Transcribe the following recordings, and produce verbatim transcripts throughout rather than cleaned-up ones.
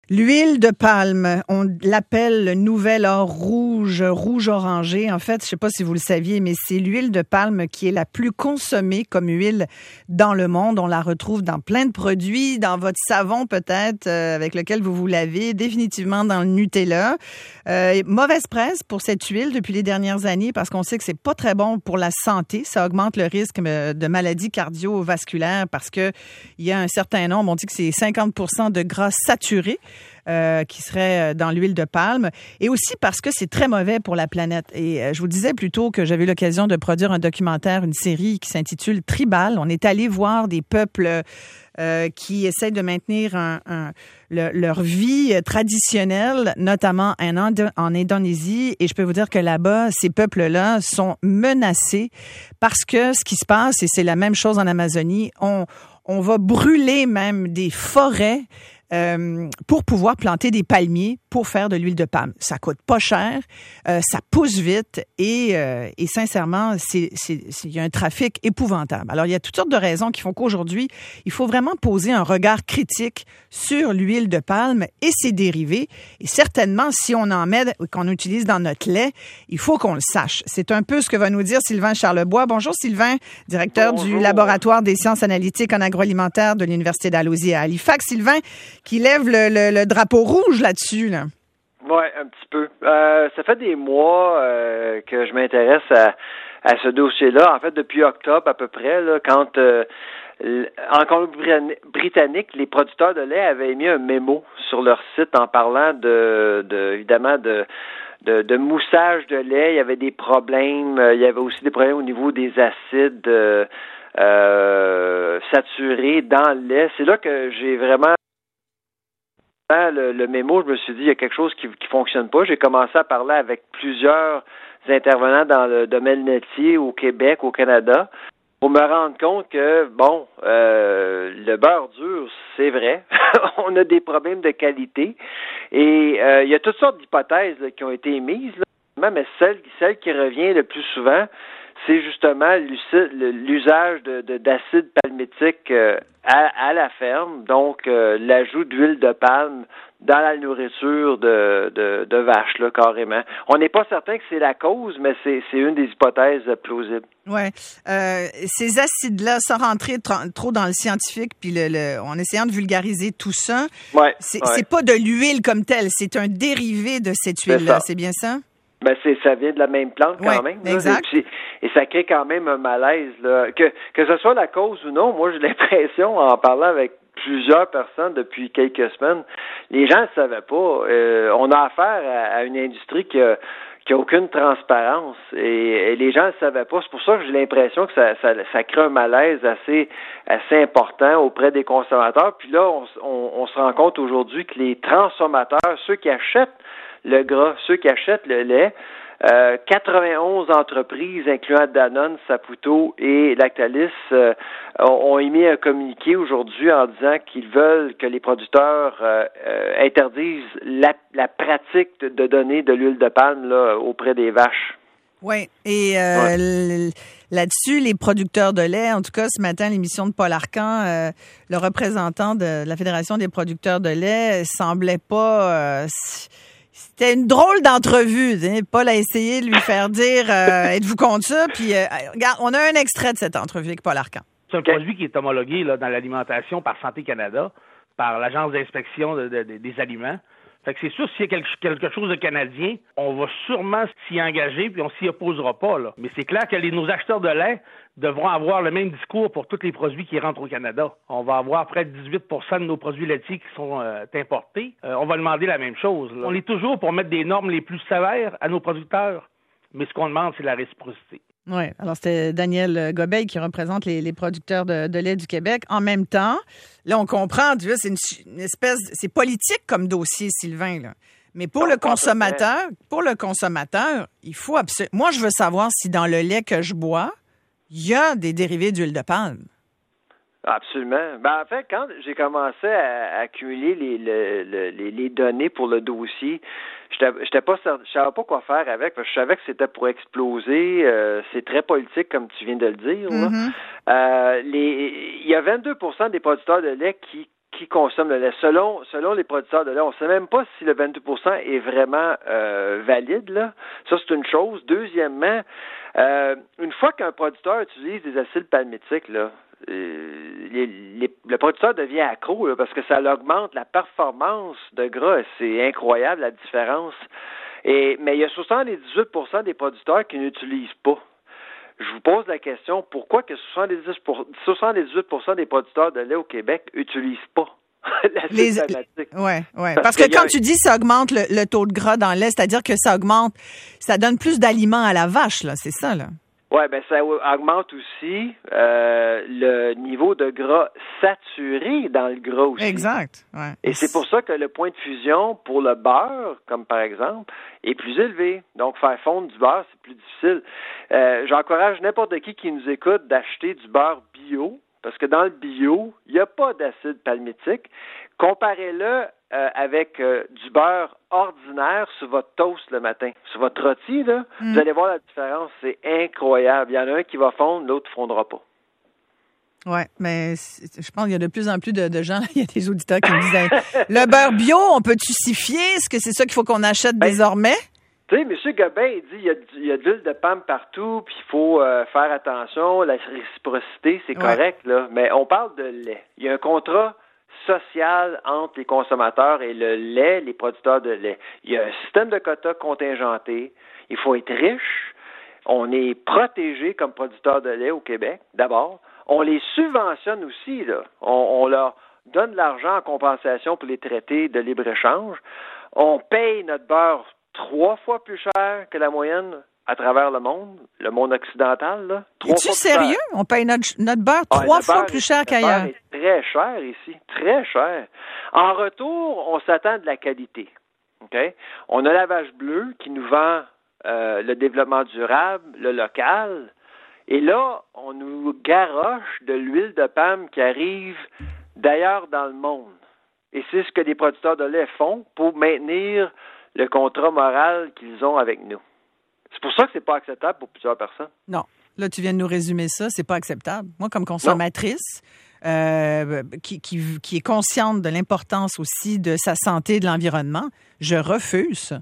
L'huile de palme, on l'appelle le nouvel or rouge, rouge-orangé. En fait, je ne sais pas si vous le saviez, mais c'est l'huile de palme qui est la plus consommée comme huile dans le monde. On la retrouve dans plein de produits, dans votre savon peut-être, euh, avec lequel vous vous lavez, définitivement dans le Nutella. Euh, mauvaise presse pour cette huile depuis les dernières années parce qu'on sait que c'est pas très bon pour la santé. Ça augmente le risque de maladies cardiovasculaires parce que il y a un certain nombre, on dit que c'est cinquante pour cent de gras saturés. Euh, qui serait dans l'huile de palme, et aussi parce que c'est très mauvais pour la planète. Et euh, je vous disais plus tôt que j'avais eu l'occasion de produire un documentaire, une série qui s'intitule Tribal. On est allé voir des peuples euh, qui essaient de maintenir un, un, le, leur vie traditionnelle, notamment en, Inde, en Indonésie. Et je peux vous dire que là-bas, ces peuples-là sont menacés parce que ce qui se passe, et c'est la même chose en Amazonie, on, on va brûler même des forêts Euh, pour pouvoir planter des palmiers pour faire de l'huile de palme. Ça coûte pas cher, euh, ça pousse vite et, euh, et sincèrement, c'est, c'est, c'est, il y a un trafic épouvantable. Alors, il y a toutes sortes de raisons qui font qu'aujourd'hui, il faut vraiment poser un regard critique sur l'huile de palme et ses dérivés. Et certainement, si on en met, qu'on utilise dans notre lait, il faut qu'on le sache. C'est un peu ce que va nous dire Sylvain Charlebois. Bonjour Sylvain, directeur Bonjour. du laboratoire des sciences analytiques en agroalimentaire de l'Université Dalhousie à Halifax. Sylvain, qui lève le, le, le drapeau rouge là-dessus, là. Oui, un petit peu. Euh, ça fait des mois euh, que je m'intéresse à, à ce dossier-là. En fait, depuis octobre à peu près, là, quand euh, en Colombie-Britannique, les producteurs de lait avaient mis un mémo sur leur site en parlant de, de évidemment, de De, de moussage de lait. Il y avait des problèmes. Il y avait aussi des problèmes au niveau des acides euh, euh, saturés dans le lait. C'est là que j'ai vraiment Le, le mémo, je me suis dit, il y a quelque chose qui qui fonctionne pas. J'ai commencé à parler avec plusieurs intervenants dans le domaine laitier au Québec, au Canada, pour me rendre compte que, bon, euh, le beurre dur, c'est vrai. On a des problèmes de qualité. Et euh, il y a toutes sortes d'hypothèses là, qui ont été émises, là, mais celle, celle qui revient le plus souvent, c'est justement l'usage de, de, d'acide palmitique euh, à, à la ferme, donc euh, l'ajout d'huile de palme dans la nourriture de, de, de vaches, là, carrément. On n'est pas certain que c'est la cause, mais c'est, c'est une des hypothèses plausibles. Oui. Euh, ces acides-là, sans rentrer tr- trop dans le scientifique, puis le, le, en essayant de vulgariser tout ça, ouais, c'est, ouais. c'est pas de l'huile comme telle, c'est un dérivé de cette huile-là, c'est, c'est bien ça? Ben c'est ça vient de la même plante quand oui, même. Exact. Et, et ça crée quand même un malaise. Là. Que que ce soit la cause ou non, moi j'ai l'impression, en parlant avec plusieurs personnes depuis quelques semaines, les gens ne savaient pas. Euh, on a affaire à, à une industrie qui a, qui a aucune transparence et, et les gens ne savaient pas. C'est pour ça que j'ai l'impression que ça, ça, ça crée un malaise assez assez important auprès des consommateurs. Puis là, on, on, on se rend compte aujourd'hui que les transformateurs, ceux qui achètent le gras, ceux qui achètent le lait, euh, quatre-vingt-onze entreprises, incluant Danone, Saputo et Lactalis, euh, ont, ont émis un communiqué aujourd'hui en disant qu'ils veulent que les producteurs euh, euh, interdisent la, la pratique de, de donner de l'huile de palme là, auprès des vaches. Oui, et euh, ouais. l- là-dessus, les producteurs de lait, en tout cas ce matin, l'émission de Paul Arcan, euh, le représentant de la Fédération des producteurs de lait, semblait pas... Euh, C'était une drôle d'entrevue. Hein? Paul a essayé de lui faire dire euh, êtes-vous contre ça? Puis, euh, regarde, on a un extrait de cette entrevue avec Paul Arcan. C'est un produit qui est homologué là, dans l'alimentation par Santé Canada, par l'Agence d'inspection de, de, de, des aliments. Fait que c'est sûr, s'il y a quelque, quelque chose de canadien, on va sûrement s'y engager puis on s'y opposera pas. Là. Mais c'est clair que les, nos acheteurs de lait devront avoir le même discours pour tous les produits qui rentrent au Canada. On va avoir près de dix-huit pour cent de nos produits laitiers qui sont euh, importés. Euh, on va demander la même chose. Là. On est toujours pour mettre des normes les plus sévères à nos producteurs, mais ce qu'on demande, c'est la réciprocité. Oui, alors c'était Daniel Gobeil qui représente les, les producteurs de, de lait du Québec. En même temps, là, on comprend, tu vois, c'est une, une espèce, c'est politique comme dossier, Sylvain, là. Mais pour non, le consommateur, pour le consommateur, il faut absolument... Moi, je veux savoir si dans le lait que je bois, il y a des dérivés d'huile de palme. Absolument. Ben, en fait, quand j'ai commencé à, à accumuler les, les, les, les données pour le dossier, j'étais, j'étais pas, je savais pas quoi faire avec, parce que je savais que c'était pour exploser. Euh, c'est très politique, comme tu viens de le dire. Mm-hmm. Là. Euh, les, il y a vingt-deux pour cent des producteurs de lait qui qui consomme le lait. Selon selon les producteurs de lait, on ne sait même pas si le vingt-deux pour cent est vraiment euh, valide, là. Ça, c'est une chose. Deuxièmement, euh, une fois qu'un producteur utilise des acides palmitiques, là, euh, les, les, le producteur devient accro, là, parce que ça augmente la performance de gras. C'est incroyable, la différence. Et, mais il y a soixante-dix-huit pour cent des producteurs qui n'utilisent pas. Je vous pose la question, pourquoi que soixante-dix pour, soixante-dix-huit pour cent des producteurs de lait au Québec n'utilisent pas l'acide Les... palmitique? Ouais, ouais. Parce, Parce que, que quand a... tu dis ça augmente le, le taux de gras dans le lait, c'est-à-dire que ça augmente, ça donne plus d'aliments à la vache, là, c'est ça, là? Oui, ben ça augmente aussi euh, le niveau de gras saturé dans le gras aussi. Exact. Ouais. Et c'est pour ça que le point de fusion pour le beurre, comme par exemple, est plus élevé. Donc, faire fondre du beurre, c'est plus difficile. Euh, j'encourage n'importe qui qui nous écoute d'acheter du beurre bio, parce que dans le bio, il n'y a pas d'acide palmitique. Comparez-le euh, avec euh, du beurre ordinaire sur votre toast le matin. Sur votre rôti, là, mm. vous allez voir la différence. C'est incroyable. Il y en a un qui va fondre, l'autre ne fondra pas. Oui, mais je pense qu'il y a de plus en plus de, de gens, il y a des auditeurs qui me disent le beurre bio, on peut-tu s'y fier? Est-ce que c'est ça qu'il faut qu'on achète ben, désormais? Tu sais, M. Gobin, il dit il y a, il y a de l'huile de palme partout, puis il faut euh, faire attention, la réciprocité, c'est correct, ouais. là. Mais on parle de lait. Il y a un contrat social entre les consommateurs et le lait, les producteurs de lait. Il y a un système de quotas contingenté. Il faut être riche. On est protégé comme producteur de lait au Québec, d'abord. On les subventionne aussi, là. On, on leur donne de l'argent en compensation pour les traités de libre-échange. On paye notre beurre trois fois plus cher que la moyenne à travers le monde, le monde occidental, là. Es-tu sérieux? On paye notre, notre beurre ah, trois fois beurre, plus cher qu'ailleurs. Le beurre est très cher ici, très cher. En retour, on s'attend de la qualité. Okay? On a la vache bleue qui nous vend euh, le développement durable, le local. Et là, on nous garoche de l'huile de palme qui arrive d'ailleurs dans le monde. Et c'est ce que les producteurs de lait font pour maintenir le contrat moral qu'ils ont avec nous. C'est pour ça que c'est pas acceptable pour plusieurs personnes. Non. Là, tu viens de nous résumer ça. C'est pas acceptable. Moi, comme consommatrice, euh, qui, qui, qui est consciente de l'importance aussi de sa santé et de l'environnement, je refuse.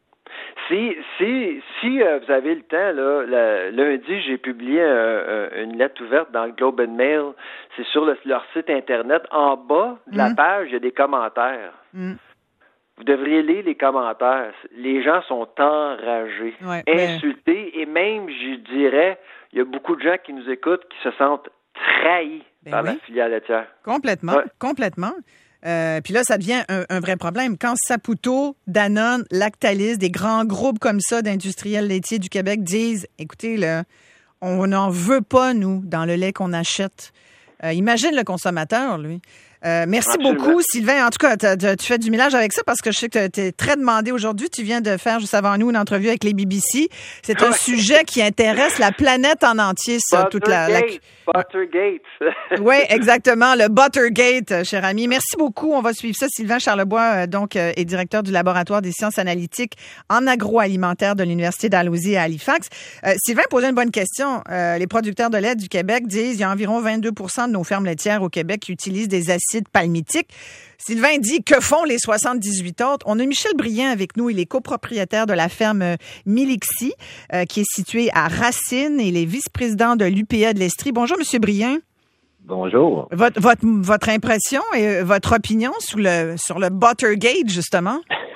Si, si, si euh, vous avez le temps, là, le, lundi, j'ai publié un, un, une lettre ouverte dans le Globe and Mail. C'est sur le, leur site Internet. En bas de la mmh. page, il y a des commentaires. Mmh. Vous devriez lire les commentaires. Les gens sont enragés, ouais, insultés, mais... et même, je dirais, il y a beaucoup de gens qui nous écoutent qui se sentent trahis ben par oui. la filière laitière. Complètement, ouais. complètement. Euh, puis là, ça devient un, un vrai problème. Quand Saputo, Danone, Lactalis, des grands groupes comme ça d'industriels laitiers du Québec disent, écoutez, là, on n'en veut pas, nous, dans le lait qu'on achète. Euh, imagine le consommateur, lui. Euh, merci Absolument. beaucoup, Sylvain. En tout cas, t'as, t'as, tu fais du millage avec ça parce que je sais que tu es très demandé aujourd'hui. Tu viens de faire, juste avant nous, une entrevue avec les B B C. C'est un sujet qui intéresse la planète en entier, ça. Toute la, la... Buttergate. Oui, exactement. Le Buttergate, cher ami. Merci beaucoup. On va suivre ça. Sylvain Charlebois, donc, est directeur du laboratoire des sciences analytiques en agroalimentaire de l'Université Dalhousie à Halifax. Euh, Sylvain posait une bonne question. Euh, les producteurs de lait du Québec disent qu'il y a environ vingt-deux pour cent de nos fermes laitières au Québec qui utilisent des acides palmitiques. Sylvain dit, que font les soixante-dix-huit autres? On a Michel Briand avec nous. Il est copropriétaire de la ferme Milixi, euh, qui est située à Racine. Il est vice-président de l'U P A de l'Estrie. Bonjour, Monsieur Briand. Bonjour. Votre, votre, votre impression et votre opinion sur le, sur le Buttergate, justement?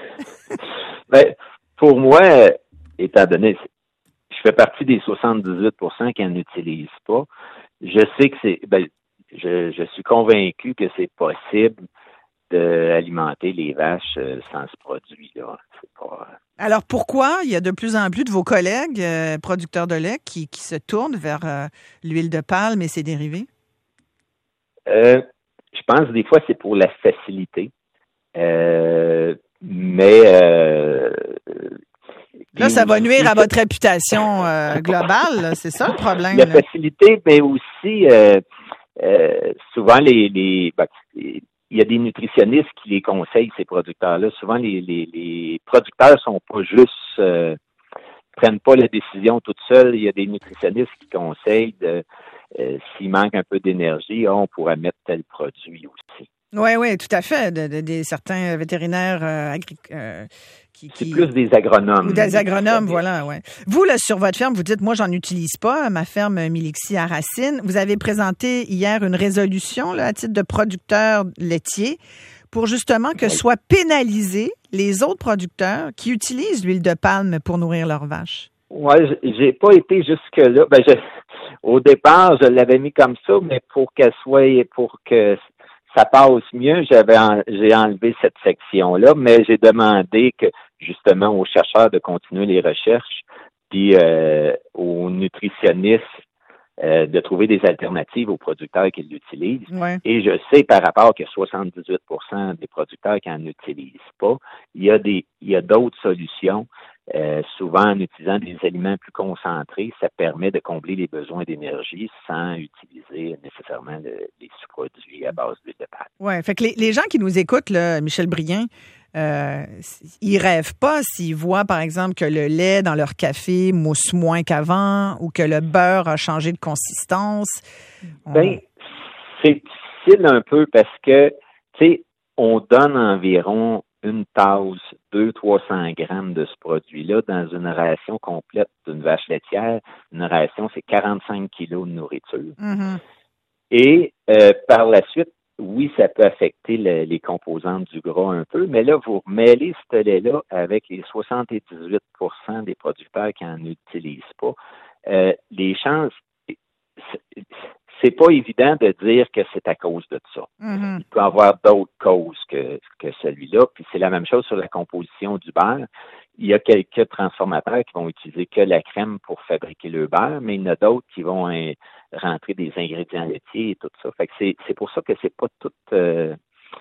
Ben, pour moi, étant donné, je fais partie des soixante-dix-huit pour cent qui n'utilisent pas. Je sais que c'est, ben, je, je suis convaincu que c'est possible d'alimenter les vaches sans ce produit-là. C'est pas... Alors, pourquoi il y a de plus en plus de vos collègues euh, producteurs de lait qui, qui se tournent vers euh, l'huile de palme et ses dérivés? Euh, je pense des fois c'est pour la facilité. Euh, mais euh, là, ça va nuire à votre réputation euh, globale, là. C'est ça le problème. La là. facilité, mais aussi euh, euh, souvent les, les ben, il y a des nutritionnistes qui les conseillent, ces producteurs-là. Souvent, les, les, les producteurs sont pas juste euh, prennent pas la décision toute seule. Il y a des nutritionnistes qui conseillent de Euh, s'il manque un peu d'énergie, on pourrait mettre tel produit aussi. Oui, oui, tout à fait. De, de, des certains vétérinaires euh, agricoles. Euh, Qui, C'est qui... plus des agronomes. Ou des agronomes, voilà, ouais. Vous, là, sur votre ferme, vous dites, moi, j'en utilise pas, ma ferme Milixi à Racine. Vous avez présenté hier une résolution, là, à titre de producteur laitier, pour justement que oui. soient pénalisés les autres producteurs qui utilisent l'huile de palme pour nourrir leurs vaches. Oui, j'ai pas été jusque-là. Ben, je, au départ, je l'avais mis comme ça, mais pour qu'elle soit, pour que ça passe mieux, j'avais en, j'ai enlevé cette section-là, mais j'ai demandé que justement aux chercheurs de continuer les recherches, puis euh, aux nutritionnistes euh, de trouver des alternatives aux producteurs qui l'utilisent. Ouais. Et je sais par rapport que soixante-dix-huit pour cent des producteurs qui n'en utilisent pas, il y a des, il y a d'autres solutions. Euh, souvent, en utilisant des aliments plus concentrés, ça permet de combler les besoins d'énergie sans utiliser nécessairement le, les sous-produits à base d'huile de palme. Oui, fait que les, les gens qui nous écoutent, là, Michel Brien, euh, ils rêvent pas s'ils voient, par exemple, que le lait dans leur café mousse moins qu'avant ou que le beurre a changé de consistance. On... Bien, c'est difficile un peu parce que, tu sais, on donne environ une tasse, deux, trois cents grammes de ce produit-là dans une ration complète d'une vache laitière. Une ration, c'est quarante-cinq kilos de nourriture. Mm-hmm. Et euh, par la suite, oui, ça peut affecter le, les composantes du gras un peu, mais là, vous remêlez ce lait-là avec les soixante-dix-huit pour cent des producteurs qui n'en utilisent pas. Euh, les chances, c'est pas évident de dire que c'est à cause de ça. Mm-hmm. Il peut y avoir d'autres causes que, que celui-là. Puis c'est la même chose sur la composition du beurre. Il y a quelques transformateurs qui vont utiliser que la crème pour fabriquer le beurre, mais il y en a d'autres qui vont hein, rentrer des ingrédients laitiers et tout ça. Fait que c'est, c'est pour ça que c'est pas tout... Euh,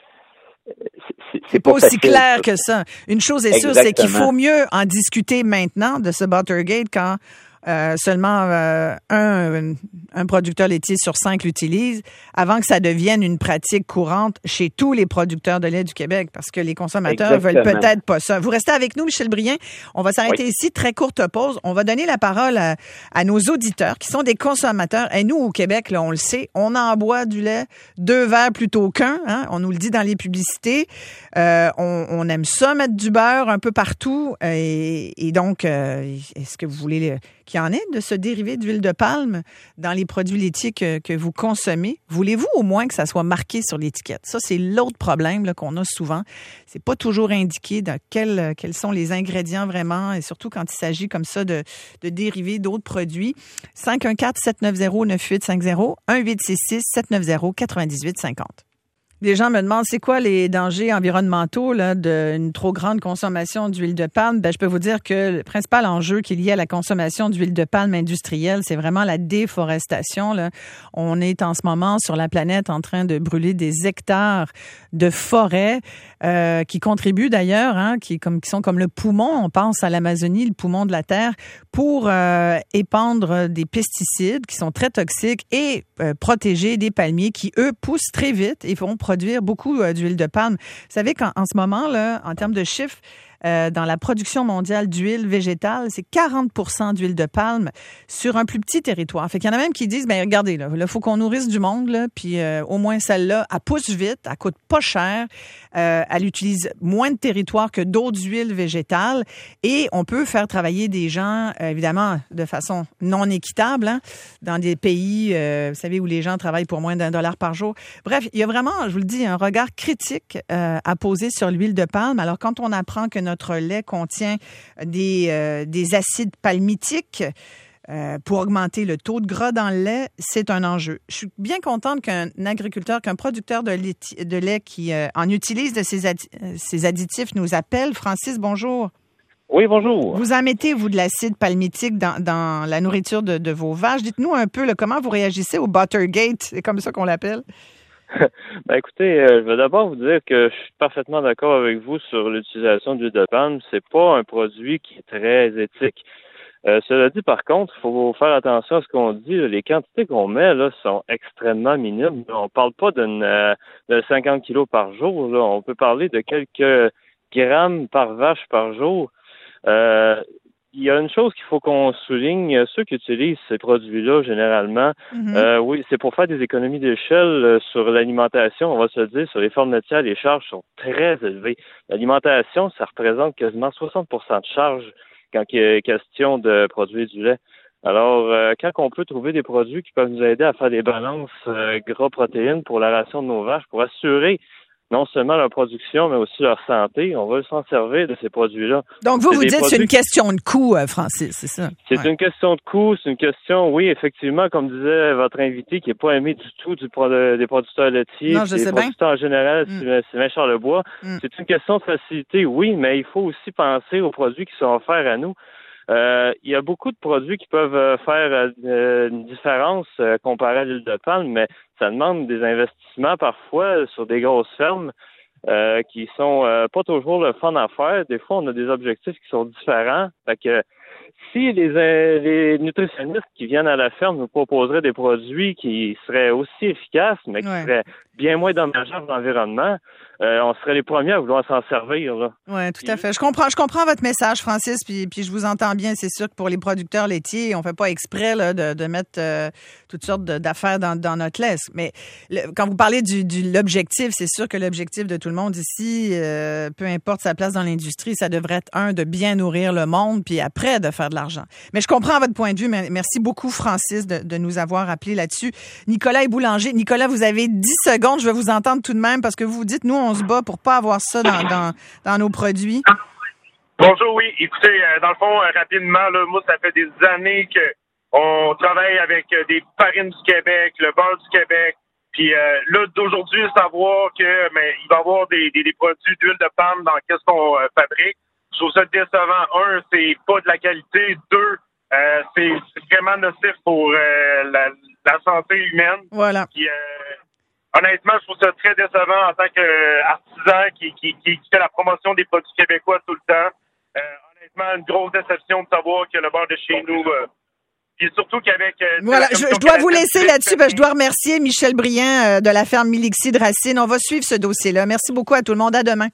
c'est, c'est, c'est pas, pas aussi facile, clair ça. Que ça. Une chose est Exactement. sûre, c'est qu'il faut mieux en discuter maintenant de ce Buttergate quand Euh, seulement euh, un, un producteur laitier sur cinq l'utilise, avant que ça devienne une pratique courante chez tous les producteurs de lait du Québec, parce que les consommateurs Exactement. veulent peut-être pas ça. Vous restez avec nous, Michel Brien. On va s'arrêter oui. ici, très courte pause. On va donner la parole à, à nos auditeurs qui sont des consommateurs. Et nous, au Québec, là, on le sait, on en boit du lait deux verres plutôt qu'un. Hein? On nous le dit dans les publicités. Euh, on, on aime ça, mettre du beurre un peu partout. Et, et donc, euh, est-ce que vous voulez... qu'il y en ait de ce dérivé d'huile de palme dans les produits laitiers que, que vous consommez? Voulez-vous au moins que ça soit marqué sur l'étiquette? Ça, c'est l'autre problème là, qu'on a souvent. C'est pas toujours indiqué dans quel, quels sont les ingrédients vraiment, et surtout quand il s'agit comme ça de, de dérivés d'autres produits. cinq un quatre, sept neuf zéro, neuf huit cinq zéro, un huit six six, sept neuf zéro, quatre huit cinq zéro. Des gens me demandent c'est quoi les dangers environnementaux là, d'une trop grande consommation d'huile de palme. Ben, je peux vous dire que le principal enjeu qui est lié à la consommation d'huile de palme industrielle, c'est vraiment la déforestation. Là. On est en ce moment sur la planète en train de brûler des hectares de forêts euh, qui contribuent d'ailleurs, hein, qui, comme, qui sont comme le poumon, on pense à l'Amazonie, le poumon de la Terre, pour euh, épandre des pesticides qui sont très toxiques et euh, protéger des palmiers qui, eux, poussent très vite et vont produire beaucoup euh, d'huile de palme. Vous savez qu'en en ce moment, là, en termes de chiffres, euh, dans la production mondiale d'huile végétale, c'est quarante pour cent d'huile de palme sur un plus petit territoire. Fait qu'il y en a même qui disent, ben regardez, là, il faut qu'on nourrisse du monde, là, puis euh, au moins celle-là, elle pousse vite, elle coûte pas cher, euh, elle utilise moins de territoire que d'autres huiles végétales et on peut faire travailler des gens, euh, évidemment, de façon non équitable, hein, dans des pays, euh, vous savez, où les gens travaillent pour moins d'un dollar par jour. Bref, il y a vraiment, je vous le dis, un regard critique euh, à poser sur l'huile de palme. Alors, quand on apprend que notre lait contient des, euh, des acides palmitiques euh, pour augmenter le taux de gras dans le lait, c'est un enjeu. Je suis bien contente qu'un agriculteur, qu'un producteur de lait, de lait qui euh, en utilise de ces, addi- ces additifs nous appelle. Francis, bonjour. Oui, bonjour. Vous en mettez, vous, de l'acide palmitique dans, dans la nourriture de, de vos vaches. Dites-nous un peu là, comment vous réagissez au Buttergate, c'est comme ça qu'on l'appelle. Ben écoutez, euh, je vais d'abord vous dire que je suis parfaitement d'accord avec vous sur l'utilisation d'huile de palme. C'est pas un produit qui est très éthique. Euh, cela dit, par contre, il faut faire attention à ce qu'on dit. Là. Les quantités qu'on met là sont extrêmement minimes. On parle pas d'une euh, de cinquante kilos par jour. Là. On peut parler de quelques grammes par vache par jour. Euh, il y a une chose qu'il faut qu'on souligne, ceux qui utilisent ces produits-là, généralement, mm-hmm. euh, oui, c'est pour faire des économies d'échelle euh, sur l'alimentation, on va se le dire, sur les formes laitières, les charges sont très élevées. L'alimentation, ça représente quasiment soixante pour cent de charges quand il est question de produire du lait. Alors, euh, quand on peut trouver des produits qui peuvent nous aider à faire des balances euh, gras-protéines pour la ration de nos vaches, pour assurer non seulement leur production, mais aussi leur santé, on va s'en servir de ces produits-là. Donc, vous, c'est vous dites que c'est une question de coût, Francis, c'est ça? C'est ouais. une question de coût, c'est une question, oui, effectivement, comme disait votre invité, qui n'est pas aimé du tout du pro- des producteurs laitiers, non, je des sais producteurs bien. en général, mm. Sylvain Charlebois. Mm. C'est une question de facilité, oui, mais il faut aussi penser aux produits qui sont offerts à nous. Euh, il y a beaucoup de produits qui peuvent faire euh, une différence euh, comparée à l'huile de palme, mais ça demande des investissements parfois sur des grosses fermes euh, qui sont euh, pas toujours le fun à faire. Des fois, on a des objectifs qui sont différents. Fait que si les, euh, les nutritionnistes qui viennent à la ferme nous proposeraient des produits qui seraient aussi efficaces, mais qui ouais. seraient bien moins dommageables pour l'environnement, euh, on serait les premiers à vouloir s'en servir. Oui, tout à fait. Je comprends, je comprends votre message, Francis, puis, puis je vous entends bien. C'est sûr que pour les producteurs laitiers, on fait pas exprès là, de, de mettre euh, toutes sortes de, d'affaires dans, dans notre lait. Mais le, quand vous parlez du, du l'objectif, c'est sûr que l'objectif de tout le monde ici, euh, peu importe sa place dans l'industrie, ça devrait être, un, de bien nourrir le monde, puis après, de faire de l'argent. Mais je comprends votre point de vue. Merci beaucoup, Francis, de, de nous avoir appelé là-dessus. Nicolas est boulanger. Nicolas, vous avez dix secondes. Je vais vous entendre tout de même parce que vous vous dites, nous, on se bat pour pas avoir ça dans, dans, dans nos produits. Bonjour, oui. Écoutez, euh, dans le fond, euh, rapidement, là, moi, ça fait des années que on travaille avec euh, des farines du Québec, le beurre du Québec. Puis euh, là, d'aujourd'hui, savoir que mais il va y avoir des, des, des produits d'huile de palme dans qu'est-ce qu'on euh, fabrique. Je trouve ça décevant. Un, c'est pas de la qualité. Deux, euh, c'est, c'est vraiment nocif pour euh, la, la santé humaine. Voilà. Puis, euh, honnêtement, je trouve ça très décevant en tant qu'artisan qui, qui, qui, qui fait la promotion des produits québécois tout le temps. Euh, honnêtement, une grosse déception de savoir que le beurre de chez nous... Euh, Puis surtout qu'avec... Euh, voilà, je, je dois vous laisser là-dessus, parce que je dois remercier Michel Briand euh, de la ferme Milixi de Racine. On va suivre ce dossier-là. Merci beaucoup à tout le monde. À demain.